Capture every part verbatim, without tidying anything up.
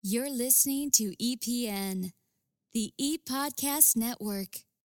You're listening to E P N, the E-Podcast Network.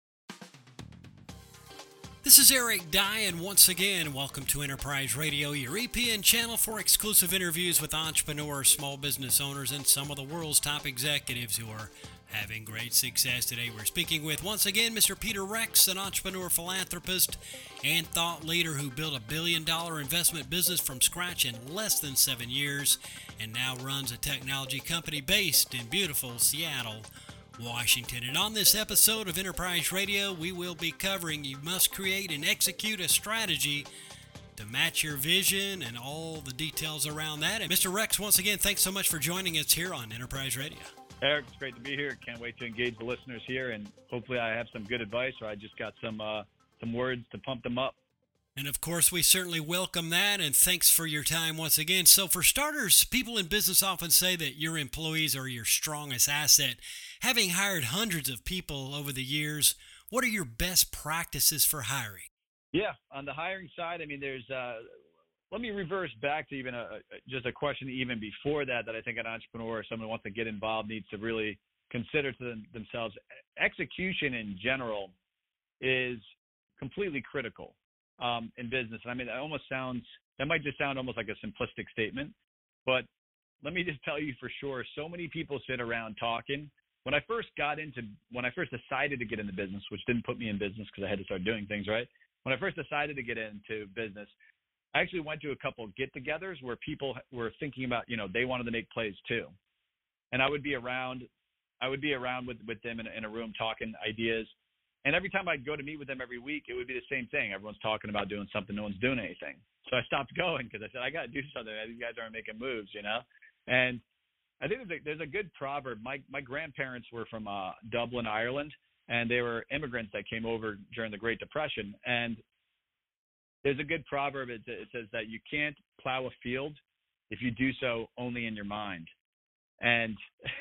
This is Eric Dye, and once again, welcome to Enterprise Radio, your E P N channel for exclusive interviews with entrepreneurs, small business owners, and some of the world's top executives who are having great success. Today we're speaking with, once again, Mister Peter Rex, an entrepreneur, philanthropist, and thought leader who built a billion-dollar investment business from scratch in less than seven years and now runs a technology company based in beautiful Seattle, Washington. And on this episode of Enterprise Radio, we will be covering you must create and execute a strategy to match your vision and all the details around that. And Mister Rex, once again, thanks so much for joining us here on Enterprise Radio. Eric, it's great to be here. Can't wait to engage the listeners here, and hopefully I have some good advice, or I just got some uh, some words to pump them up. And of course, we certainly welcome that, and thanks for your time once again. So for starters, people in business often say that your employees are your strongest asset. Having hired hundreds of people over the years, what are your best practices for hiring? Yeah, on the hiring side, I mean, there's, uh, let me reverse back to even a, just a question even before that, that I think an entrepreneur or someone who wants to get involved needs to really consider to them, themselves. Execution in general is completely critical um, in business. And I mean, that almost sounds, that might just sound almost like a simplistic statement, but let me just tell you for sure, so many people sit around talking. When I first got into, when I first decided to get into business, which didn't put me in business because I had to start doing things, right? When I first decided to get into business, I actually went to a couple get-togethers where people were thinking about, you know, they wanted to make plays too. And I would be around, I would be around with, with them in, in a room talking ideas. And every time I'd go to meet with them every week, it would be the same thing. Everyone's talking about doing something. No one's doing anything. So I stopped going because I said, I got to do something. These guys aren't making moves, you know? And I think there's a, there's a good proverb. My my grandparents were from uh, Dublin, Ireland, and they were immigrants that came over during the Great Depression. And there's a good proverb. It, it says that you can't plow a field if you do so only in your mind. And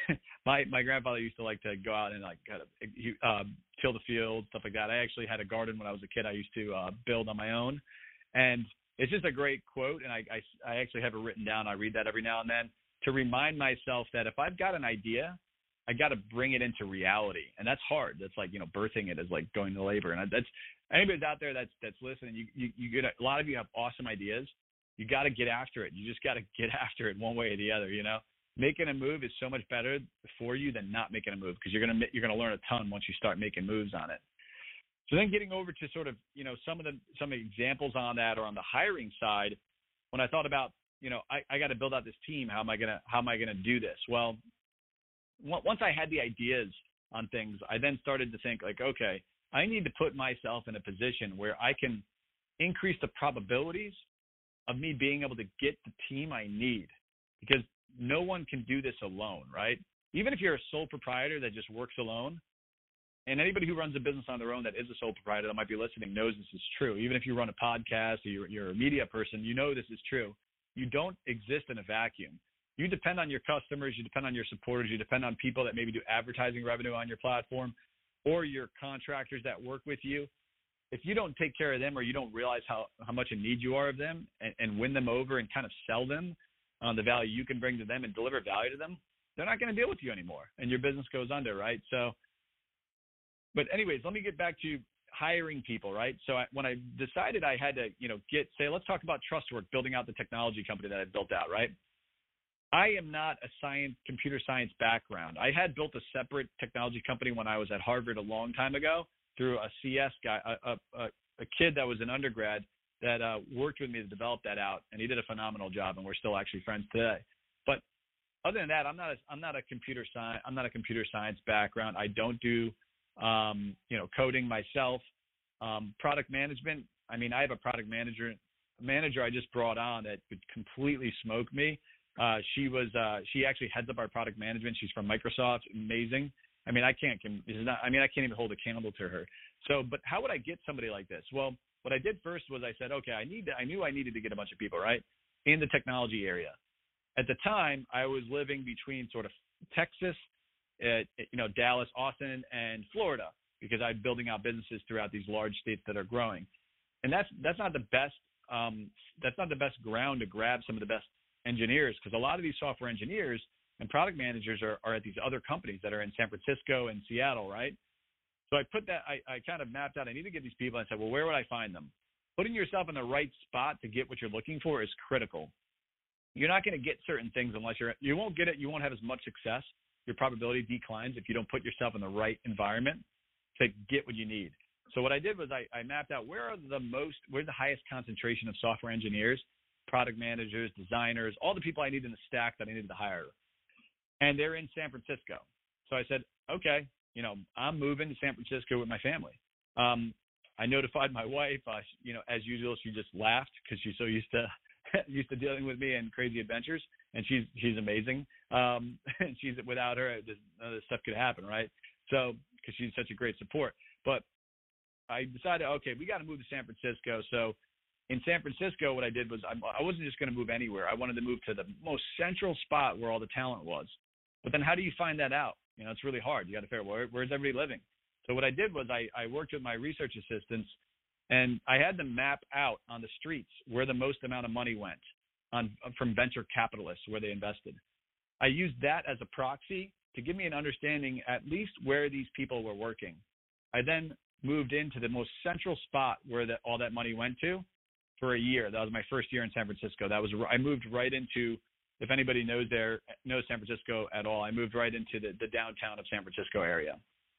my my grandfather used to like to go out and like kind of uh, till the field, stuff like that. I actually had a garden when I was a kid. I used to uh, build on my own, and it's just a great quote. And I, I I actually have it written down. I read that every now and then to remind myself that if I've got an idea, I got to bring it into reality. And that's hard. That's like, you know, birthing it is like going to labor. And that's, anybody's out there that's, that's listening, you, you, you get a, a lot of you have awesome ideas. You got to get after it. You just got to get after it one way or the other. You know, making a move is so much better for you than not making a move, because you're going to, you're going to learn a ton once you start making moves on it. So then getting over to sort of, you know, some of the, some examples on that, or on the hiring side, when I thought about, you know, I, I got to build out this team. How am I going to, how am I going to do this? Well, once I had the ideas on things, I then started to think like, okay, I need to put myself in a position where I can increase the probabilities of me being able to get the team I need, because no one can do this alone, right? Even if you're a sole proprietor that just works alone, and anybody who runs a business on their own that is a sole proprietor that might be listening knows this is true. Even if you run a podcast or you're, you're a media person, you know this is true. You don't exist in a vacuum. You depend on your customers, you depend on your supporters, you depend on people that maybe do advertising revenue on your platform, or your contractors that work with you. If you don't take care of them, or you don't realize how, how much in need you are of them, and, and win them over and kind of sell them on the value you can bring to them and deliver value to them, they're not going to deal with you anymore, and your business goes under, right? So, but anyways, let me get back to hiring people, right? So I, when I decided I had to, you know, get, say, let's talk about Trustwork, building out the technology company that I built out, right? I am not a science, computer science background. I had built a separate technology company when I was at Harvard a long time ago through a C S guy, a, a, a kid that was an undergrad that uh, worked with me to develop that out, and he did a phenomenal job, and we're still actually friends today. But other than that, I'm not a, I'm not a computer science, I'm not a computer science background. I don't do, um, you know, coding myself. Um, product management. I mean, I have a product manager manager I just brought on that could completely smoke me. Uh, she was, uh, she actually heads up our product management. She's from Microsoft. Amazing. I mean, I can't, this is not, I mean, I can't even hold a candle to her. So, but how would I get somebody like this? Well, what I did first was I said, okay, I need to, I knew I needed to get a bunch of people, right, in the technology area. At the time, I was living between sort of Texas, uh, you know, Dallas, Austin, and Florida, because I'm building out businesses throughout these large states that are growing. And that's, that's not the best, um, that's not the best ground to grab some of the best engineers, because a lot of these software engineers, And product managers are, are at these other companies that are in San Francisco and Seattle, right? So I put that, I, I kind of mapped out, I need to get these people. I said, well, where would I find them? Putting yourself in the right spot to get what you're looking for is critical. You're not going to get certain things unless you're, you won't get it. You won't have as much success. Your probability declines if you don't put yourself in the right environment to get what you need. So what I did was I, I mapped out where are the most, where's the highest concentration of software engineers, product managers, designers, all the people I need in the stack that I needed to hire. And they're in San Francisco. So I said, okay, you know, I'm moving to San Francisco with my family. Um, I notified my wife, uh, you know, as usual, she just laughed because she's so used to used to dealing with me and crazy adventures, and she's she's amazing. Um, and she's without her, this, none of this stuff could happen, right? So because she's such a great support. But I decided, okay, we got to move to San Francisco. So in San Francisco, what I did was I, I wasn't just going to move anywhere. I wanted to move to the most central spot where all the talent was. But then how do you find that out? You know, it's really hard. You got to figure out where, where's everybody living. So what I did was I, I worked with my research assistants, and I had them map out on the streets where the most amount of money went on from venture capitalists where they invested. I used that as a proxy to give me an understanding at least where these people were working. I then moved into the most central spot where the, all that money went to for a year. That was my first year in San Francisco. That was I moved right into, if anybody knows there knows San Francisco at all, I moved right into the, the downtown of San Francisco area,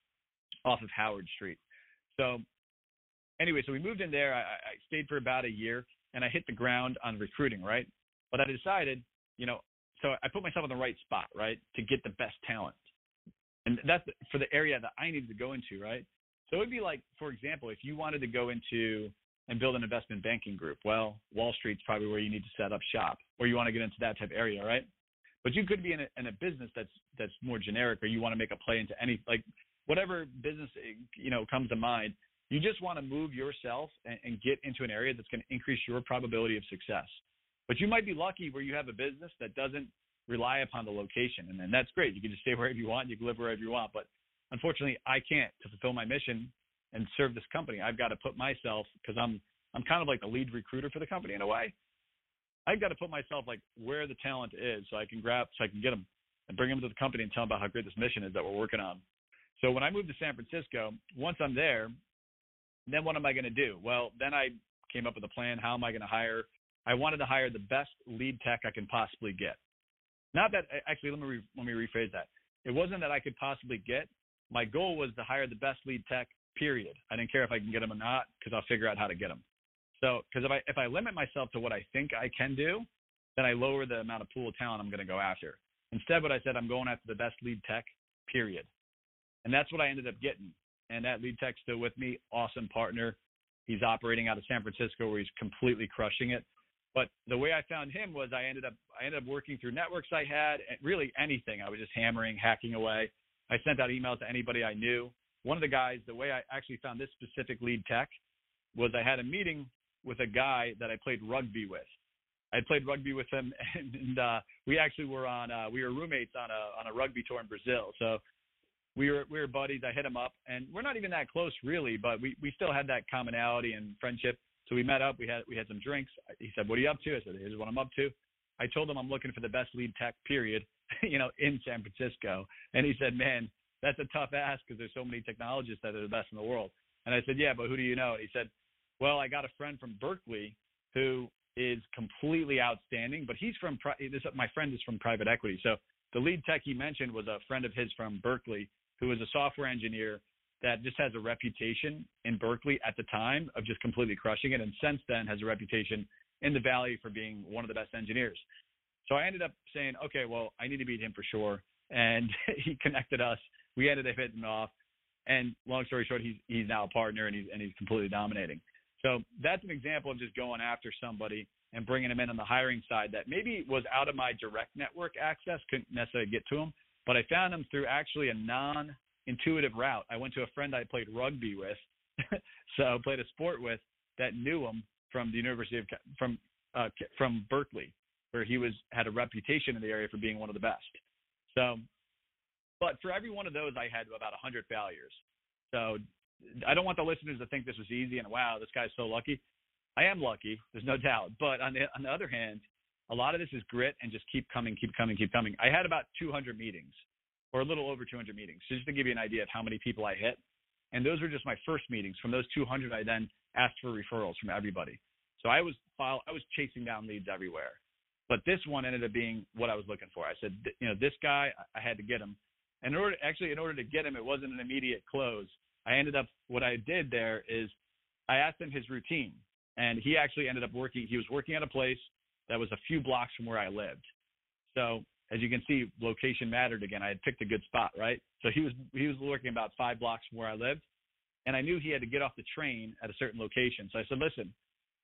off of Howard Street. So anyway, so we moved in there. I, I stayed for about a year, and I hit the ground on recruiting, right? But I decided, you know, so I put myself in the right spot, right, to get the best talent. And that's for the area that I needed to go into, right? So it would be like, for example, if you wanted to go into and build an investment banking group, well, Wall Street's probably where you need to set up shop, or you want to get into that type of area, right? But you could be in a, in a business that's that's more generic, or you want to make a play into any, like, whatever business, you know, comes to mind. You just want to move yourself and, and get into an area that's going to increase your probability of success. But you might be lucky where you have a business that doesn't rely upon the location, and then that's great. You can just stay wherever you want. You can live wherever you want. But unfortunately, I can't. To fulfill my mission and serve this company, I've got to put myself, because I'm I'm kind of like the lead recruiter for the company in a way. I've got to put myself like where the talent is, so I can grab, so I can get them and bring them to the company and tell them about how great this mission is that we're working on. So when I moved to San Francisco, once I'm there, then what am I going to do? Well, then I came up with a plan. How am I going to hire? I wanted to hire the best lead tech I can possibly get. Not that, actually, let me re, let me rephrase that. It wasn't that I could possibly get. My goal was to hire the best lead tech, period. I didn't care if I can get them or not, because I'll figure out how to get them. So, because if I if I limit myself to what I think I can do, then I lower the amount of pool of talent I'm going to go after. Instead, what I said, I'm going after the best lead tech, period. And that's what I ended up getting. And that lead tech's still with me, awesome partner. He's operating out of San Francisco where he's completely crushing it. But the way I found him was I ended up I ended up working through networks I had, really anything. I was just hammering, hacking away. I sent out emails to anybody I knew. One of the guys, the way I actually found this specific lead tech was I had a meeting with a guy that I played rugby with. I played rugby with him, and, and uh, we actually were on uh, we were roommates on a on a rugby tour in Brazil. So we were we were buddies. I hit him up, and we're not even that close really, but we, we still had that commonality and friendship. So we met up. We had we had some drinks. He said, "What are you up to?" I said, "Here's what I'm up to." I told him I'm looking for the best lead tech, period, you know, in San Francisco. And he said, "Man, that's a tough ask because there's so many technologists that are the best in the world." And I said, "Yeah, but who do you know?" And he said, "Well, I got a friend from Berkeley who is completely outstanding, but he's from this. My friend is from private equity. So the lead tech he mentioned was a friend of his from Berkeley who was a software engineer that just has a reputation in Berkeley at the time of just completely crushing it, and since then has a reputation in the Valley for being one of the best engineers." So I ended up saying, okay, well, I need to meet him for sure. And he connected us. We ended up hitting off. And long story short, he's he's now a partner, and he's and he's completely dominating. So that's an example of just going after somebody and bringing them in on the hiring side that maybe was out of my direct network access, couldn't necessarily get to them, but I found them through actually a non-intuitive route. I went to a friend I played rugby with, so played a sport with, that knew him from the University of from uh, from Berkeley, where he was had a reputation in the area for being one of the best. So, but for every one of those, I had about one hundred failures. So I don't want the listeners to think this was easy and, wow, this guy's so lucky. I am lucky, there's no doubt. But on the, on the other hand, a lot of this is grit and just keep coming, keep coming, keep coming. I had about two hundred meetings, or a little over two hundred meetings, so just to give you an idea of how many people I hit. And those were just my first meetings. From those two hundred, I then asked for referrals from everybody. So I was file, I was chasing down leads everywhere. But this one ended up being what I was looking for. I said, you know, this guy, I had to get him. And in order, actually, in order to get him, it wasn't an immediate close. I ended up, what I did there is I asked him his routine. And he actually ended up working, he was working at a place that was a few blocks from where I lived. So as you can see, location mattered again. I had picked a good spot, right? So he was he was working about five blocks from where I lived. And I knew he had to get off the train at a certain location. So I said, listen,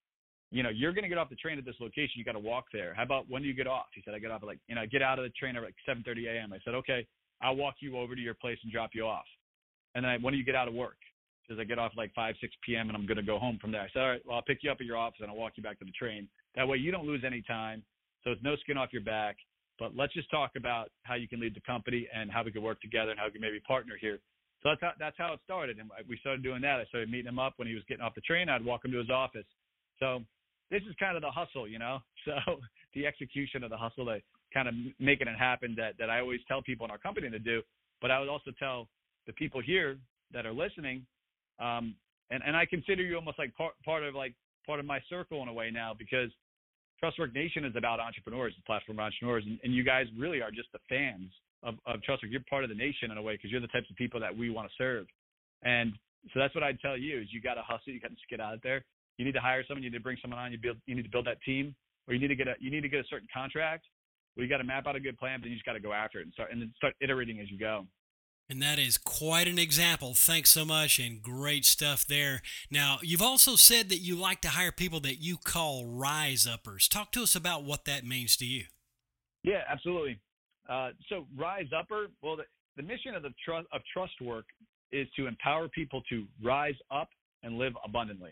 you know, you're going to get off the train at this location. You got to walk there. How about when do you get off? He said, I get off at like, you know, I get out of the train at like seven thirty a.m. I said, okay, I'll walk you over to your place and drop you off. And then I, when do you get out of work? He says, I get off like five, six p.m. and I'm going to go home from there. I said, all right, well, I'll pick you up at your office and I'll walk you back to the train. That way you don't lose any time. So it's no skin off your back. But let's just talk about how you can lead the company and how we could work together and how we can maybe partner here. So that's how, that's how it started. And we started doing that. I started meeting him up when he was getting off the train. I'd walk him to his office. So this is kind of the hustle, you know, so the execution of the hustle, that kind of making it happen that, that I always tell people in our company to do. But I would also tell the people here that are listening, um, and, and I consider you almost like part, part of like part of my circle in a way now, because Trustwork Nation is about entrepreneurs, it's a platform for entrepreneurs. And, and you guys really are just the fans of, of Trustwork. You're part of the nation in a way, because you're the types of people that we want to serve. And so that's what I'd tell you is you got to hustle. You got to get out there. You need to hire someone. You need to bring someone on. You build. You need to build that team, or you need to get a. You need to get a certain contract. Well, you got to map out a good plan, but you just got to go after it and start and then start iterating as you go. And that is quite an example. Thanks so much, and great stuff there. Now, you've also said that you like to hire people that you call rise uppers. Talk to us about what that means to you. Yeah, absolutely. Uh, so rise upper. Well, the, the mission of the trust of Trustwork is to empower people to rise up and live abundantly.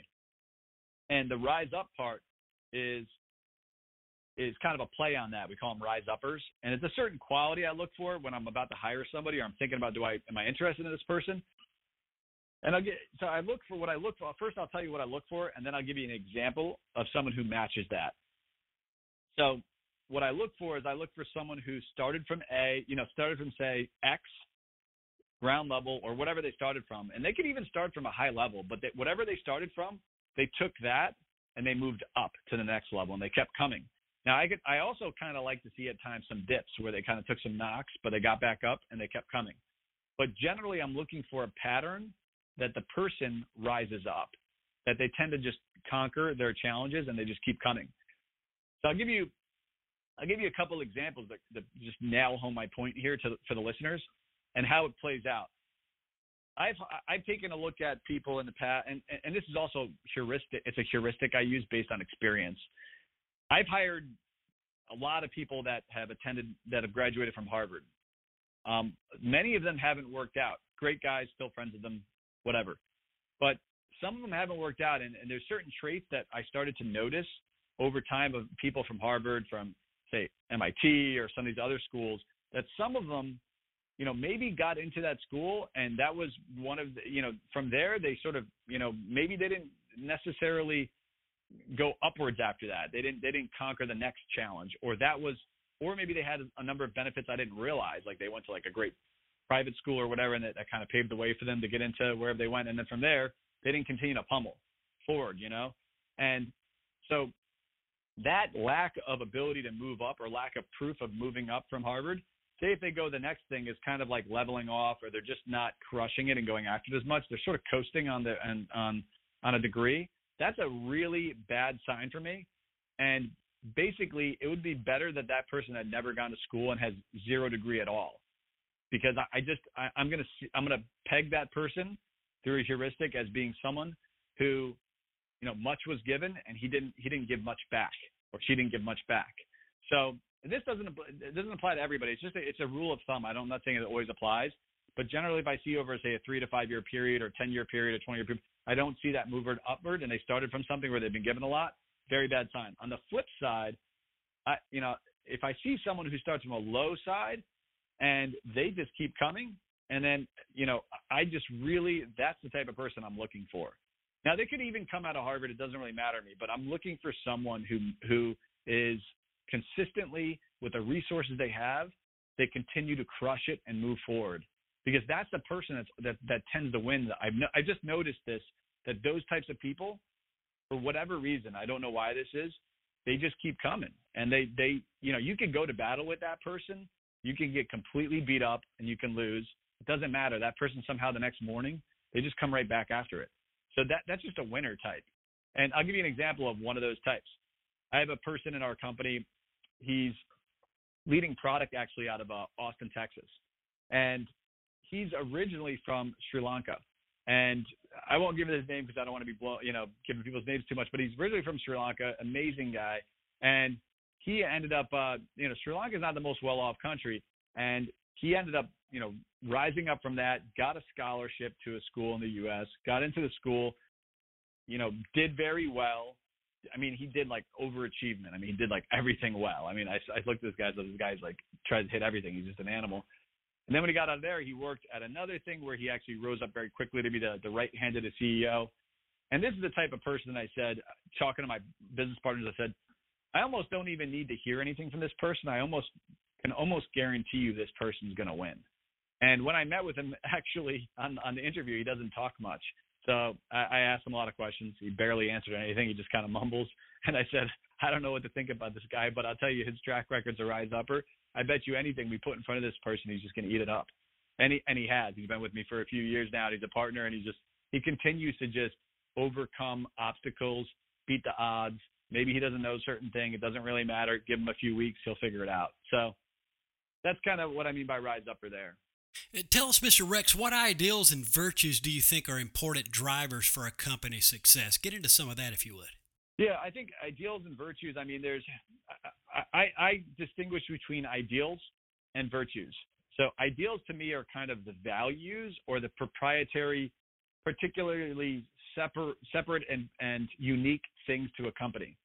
And the rise up part is is kind of a play on that. We call them rise uppers. And it's a certain quality I look for when I'm about to hire somebody, or I'm thinking about, do I, am I interested in this person? And I'll get, so I look for what I look for. First, I'll tell you what I look for, and then I'll give you an example of someone who matches that. So what I look for is I look for someone who started from A, you know, started from say X, ground level, or whatever they started from. And they could even start from a high level, but they, whatever they started from, they took that and they moved up to the next level, and they kept coming. Now, I could, I also kind of like to see at times some dips where they kind of took some knocks, but they got back up and they kept coming. But generally, I'm looking for a pattern that the person rises up, that they tend to just conquer their challenges and they just keep coming. So I'll give you, I'll give you a couple examples that, that just nail home my point here to for the listeners and how it plays out. I've I've taken a look at people in the past, and, and this is also heuristic. It's a heuristic I use based on experience. I've hired a lot of people that have attended, that have graduated from Harvard. Um, many of them haven't worked out. Great guys, still friends with them, whatever. But some of them haven't worked out, and, and there's certain traits that I started to notice over time of people from Harvard, from, say, M I T or some of these other schools, that some of them, you know, maybe got into that school, and that was one of the, you know, from there they sort of, you know, maybe they didn't necessarily go upwards after that. They didn't, they didn't conquer the next challenge, or that was, or maybe they had a number of benefits I didn't realize, like they went to like a great private school or whatever, and that, that kind of paved the way for them to get into wherever they went. And then from there, they didn't continue to pummel forward, you know? And so that lack of ability to move up, or lack of proof of moving up from Harvard, say if they go the next thing is kind of like leveling off, or they're just not crushing it and going after it as much, they're sort of coasting on the on on, on a degree. That's a really bad sign for me. And basically, it would be better that that person had never gone to school and has zero degree at all, because I, I just I, I'm gonna I'm gonna peg that person through a heuristic as being someone who, you know, much was given and he didn't he didn't give much back, or she didn't give much back. So this doesn't it doesn't apply to everybody. It's just a, it's a rule of thumb. I don't, I'm not saying it always applies, but generally, if I see over say a three to five year period, or ten year period, or twenty year period, I don't see that movement upward, and they started from something where they've been given a lot. Very bad sign. On the flip side, I you know if I see someone who starts from a low side and they just keep coming, and then you know I just really that's the type of person I'm looking for. Now they could even come out of Harvard. It doesn't really matter to me, but I'm looking for someone who who is consistently with the resources they have, they continue to crush it and move forward. Because that's the person that's, that that tends to win. I've no, I just noticed this, that those types of people, for whatever reason, I don't know why this is, they just keep coming. And they, they you know, you can go to battle with that person. You can get completely beat up and you can lose. It doesn't matter. That person somehow the next morning, they just come right back after it. So that that's just a winner type. And I'll give you an example of one of those types. I have a person in our company. He's leading product actually out of uh, Austin, Texas. And he's originally from Sri Lanka. And I won't give his name because I don't want to be blow, you know, giving people's names too much, but he's originally from Sri Lanka, amazing guy. And he ended up, uh, you know, Sri Lanka is not the most well-off country. And he ended up, you know, rising up from that, got a scholarship to a school in the U S, got into the school, you know, did very well. I mean, he did like overachievement. I mean, he did like everything well. I mean, I, I looked at this guy, so this guy's like tries to hit everything. He's just an animal. And then when he got out of there, he worked at another thing where he actually rose up very quickly to be the, the right hand of the C E O. And this is the type of person I said, talking to my business partners, I said, I almost don't even need to hear anything from this person. I almost can almost guarantee you this person's going to win. And when I met with him, actually, on, on the interview, he doesn't talk much. So I, I asked him a lot of questions. He barely answered anything. He just kind of mumbles. And I said, I don't know what to think about this guy, but I'll tell you, his track record's a rise upper. I bet you anything we put in front of this person, he's just going to eat it up. And he, and he has. He's been with me for a few years now. He's a partner, and he just he continues to just overcome obstacles, beat the odds. Maybe he doesn't know a certain thing. It doesn't really matter. Give him a few weeks. He'll figure it out. So that's kind of what I mean by rise upper there. Tell us, Mister Rex, what ideals and virtues do you think are important drivers for a company's success? Get into some of that if you would. Yeah, I think ideals and virtues, I mean, there's, I, I, I distinguish between ideals and virtues. So ideals to me are kind of the values or the proprietary, particularly separate, separate and, and unique things to a company.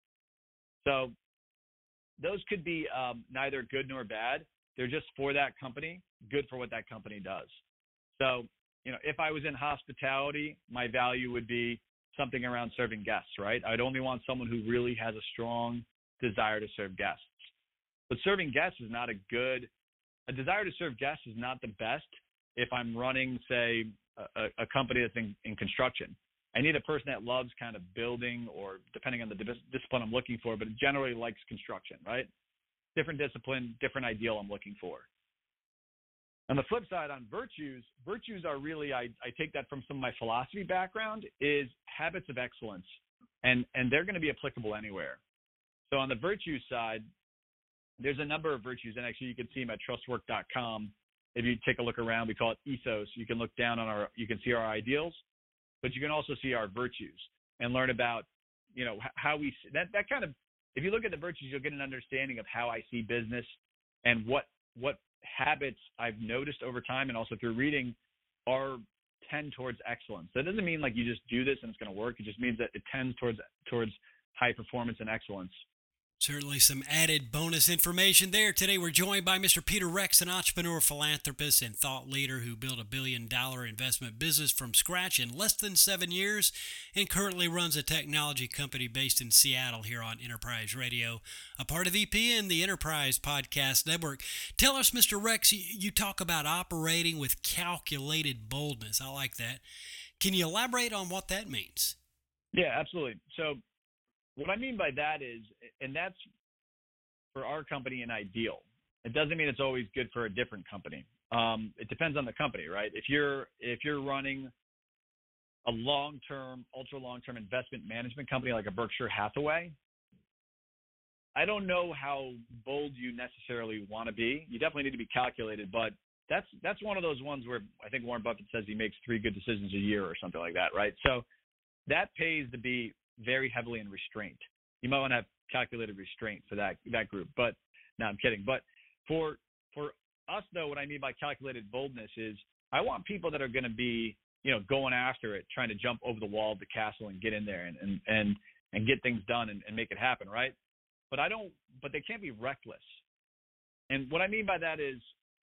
So those could be um, neither good nor bad. They're just for that company, good for what that company does. So, you know, if I was in hospitality, my value would be something around serving guests, right? I'd only want someone who really has a strong desire to serve guests. But serving guests is not a good, a desire to serve guests is not the best if I'm running, say, a, a company that's in, in construction. I need a person that loves kind of building, or depending on the dis- discipline I'm looking for, but generally likes construction, right? Different discipline, different ideal I'm looking for. On the flip side, on virtues, virtues are really, I, I take that from some of my philosophy background, is habits of excellence. And, and they're going to be applicable anywhere. So on the virtues side, there's a number of virtues. And actually, you can see them at trustwork dot com. If you take a look around, we call it ethos. You can look down on our, you can see our ideals, but you can also see our virtues and learn about, you know, how we, that, that kind of, if you look at the virtues, you'll get an understanding of how I see business and what, what habits I've noticed over time and also through reading are tend towards excellence. That doesn't mean like you just do this and it's going to work. It just means that it tends towards towards high performance and excellence. Certainly some added bonus information there. Today we're joined by Mister Peter Rex, an entrepreneur, philanthropist, and thought leader who built a billion-dollar investment business from scratch in less than seven years and currently runs a technology company based in Seattle here on Enterprise Radio, a part of E P N, the Enterprise Podcast Network. Tell us, Mister Rex, you talk about operating with calculated boldness. I like that. Can you elaborate on what that means? Yeah, absolutely. So what I mean by that is, and that's for our company an ideal. It doesn't mean it's always good for a different company. Um, it depends on the company, right? If you're if you're running a long-term, ultra long-term investment management company like a Berkshire Hathaway, I don't know how bold you necessarily want to be. You definitely need to be calculated, but that's that's one of those ones where I think Warren Buffett says he makes three good decisions a year or something like that, right? So that pays to be very heavily in restraint. You might want to have calculated restraint for that that group. But no, I'm kidding. But for for us though, what I mean by calculated boldness is I want people that are going to be, you know, going after it, trying to jump over the wall of the castle and get in there and and and, and get things done and, and make it happen, right? But I don't. But they can't be reckless. And what I mean by that is,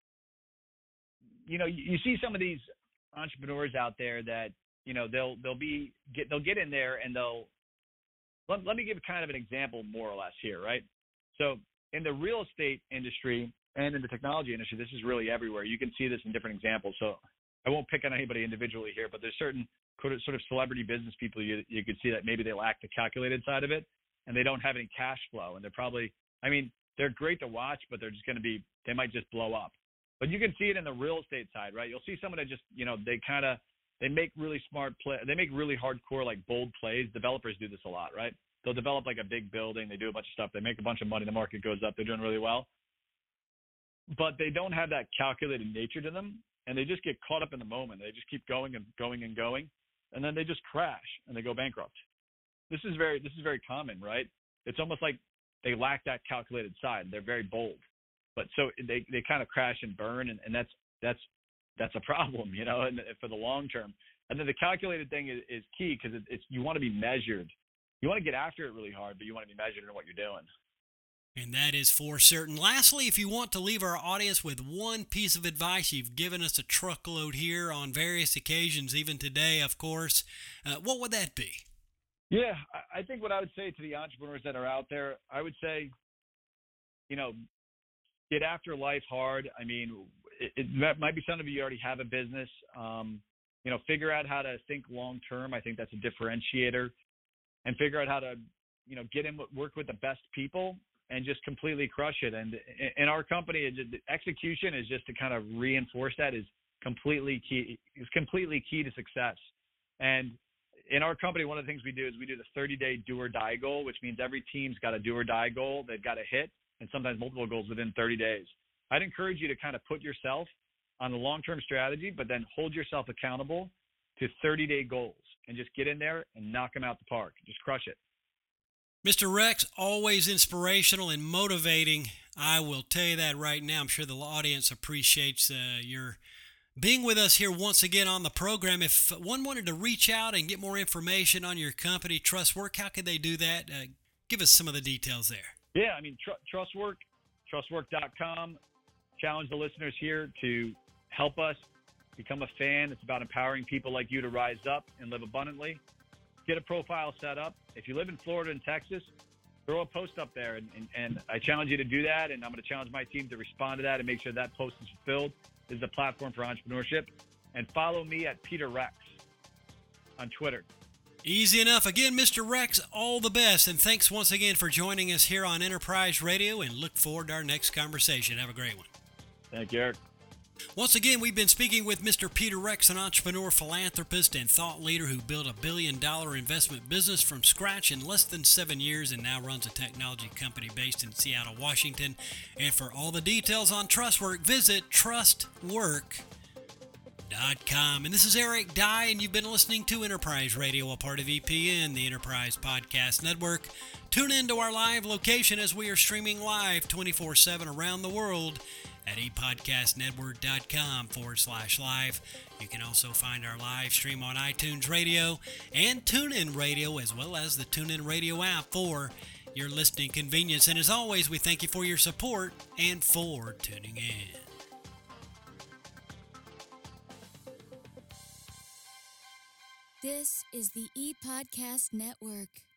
you know, you, you see some of these entrepreneurs out there that, you know, they'll they'll be get they'll get in there and they'll let, let me give kind of an example more or less here, right? So in the real estate industry and in the technology industry, this is really everywhere. You can see this in different examples. So I won't pick on anybody individually here, but there's certain sort of celebrity business people you you could see that maybe they lack the calculated side of it, and they don't have any cash flow, and they're probably, I mean, they're great to watch, but they're just going to be, they might just blow up. But you can see it in the real estate side, right? You'll see someone that just, you know, they kind of, they make really smart play, they make really hardcore, like bold plays. Developers do this a lot, right? They'll develop like a big building, they do a bunch of stuff, they make a bunch of money, the market goes up, they're doing really well. But they don't have that calculated nature to them, and they just get caught up in the moment. They just keep going and going and going, and then they just crash and they go bankrupt. This is very, this is very common, right? It's almost like they lack that calculated side. They're very bold, but so they, they kind of crash and burn, and, and that's that's that's a problem, you know, and for the long term. And then the calculated thing is, is key because it, it's you want to be measured. You want to get after it really hard, but you want to be measured in what you're doing. And that is for certain. Lastly, if you want to leave our audience with one piece of advice, you've given us a truckload here on various occasions, even today, of course, uh, what would that be? Yeah, I think what I would say to the entrepreneurs that are out there, I would say, you know, get after life hard. I mean, it, it might be some of you already have a business. Um, you know, figure out how to think long term. I think that's a differentiator, and figure out how to, you know, get in, work with the best people, and just completely crush it. And in our company, execution is just to kind of reinforce that is completely key. Is completely key to success. And in our company, one of the things we do is we do the thirty-day do or die goal, which means every team's got a do or die goal they've got to hit, and sometimes multiple goals within thirty days. I'd encourage you to kind of put yourself on a long-term strategy, but then hold yourself accountable to thirty-day goals and just get in there and knock them out the park. Just crush it. Mister Rex, always inspirational and motivating. I will tell you that right now. I'm sure the audience appreciates uh, your being with us here once again on the program. If one wanted to reach out and get more information on your company, Trustwork, how could they do that? Uh, give us some of the details there. Yeah, I mean, tr- Trustwork, trustwork dot com. Challenge the listeners here to help us become a fan. It's about empowering people like you to rise up and live abundantly. Get a profile set up. If you live in Florida and Texas, throw a post up there, and, and, and I challenge you to do that, and I'm going to challenge my team to respond to that and make sure that post is fulfilled. This is a platform for entrepreneurship. And follow me at Peter Rex on Twitter. Easy enough. Again, Mister Rex, all the best, and thanks once again for joining us here on Enterprise Radio, and look forward to our next conversation. Have a great one. Thank you, Eric. Once again, we've been speaking with Mister Peter Rex, an entrepreneur, philanthropist, and thought leader who built a billion-dollar investment business from scratch in less than seven years and now runs a technology company based in Seattle, Washington. And for all the details on Trustwork, visit trustwork dot com. And this is Eric Dye, and you've been listening to Enterprise Radio, a part of E P N, the Enterprise Podcast Network. Tune in to our live location as we are streaming live twenty-four seven around the world at epodcastnetwork.com forward slash live. You can also find our live stream on iTunes Radio and TuneIn Radio, as well as the TuneIn Radio app for your listening convenience. And as always, we thank you for your support and for tuning in. This is the ePodcast Network.